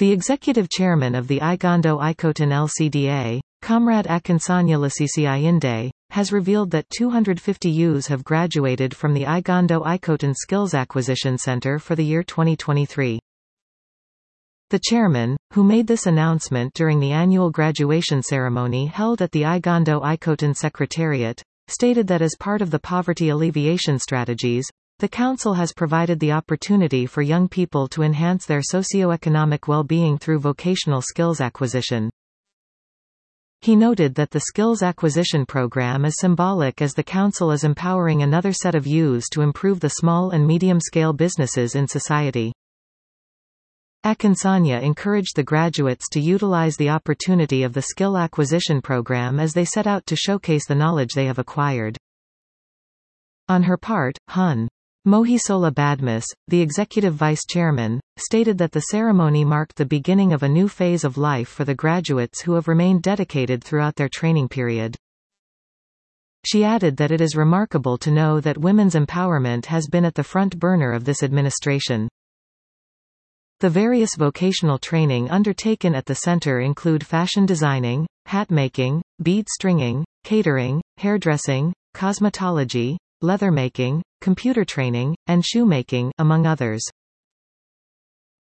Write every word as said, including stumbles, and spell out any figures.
The executive chairman of the Igondo Ikoton L C D A, Comrade Akinsanya Lasisi Inde, has revealed that two hundred fifty youths have graduated from the Igondo Ikoton Skills Acquisition Center for the year twenty twenty-three. The chairman, who made this announcement during the annual graduation ceremony held at the Igondo Ikoton Secretariat, stated that as part of the poverty alleviation strategies, the Council has provided the opportunity for young people to enhance their socio-economic well-being through vocational skills acquisition. He noted that the skills acquisition program is symbolic as the Council is empowering another set of youths to improve the small and medium-scale businesses in society. Akinsanya encouraged the graduates to utilize the opportunity of the skill acquisition program as they set out to showcase the knowledge they have acquired. On her part, Hun. Mohisola Badmus, the executive vice chairman, stated that the ceremony marked the beginning of a new phase of life for the graduates who have remained dedicated throughout their training period. She added that it is remarkable to know that women's empowerment has been at the front burner of this administration. The various vocational training undertaken at the center include fashion designing, hat making, bead stringing, catering, hairdressing, cosmetology, leather making, computer training, and shoemaking, among others.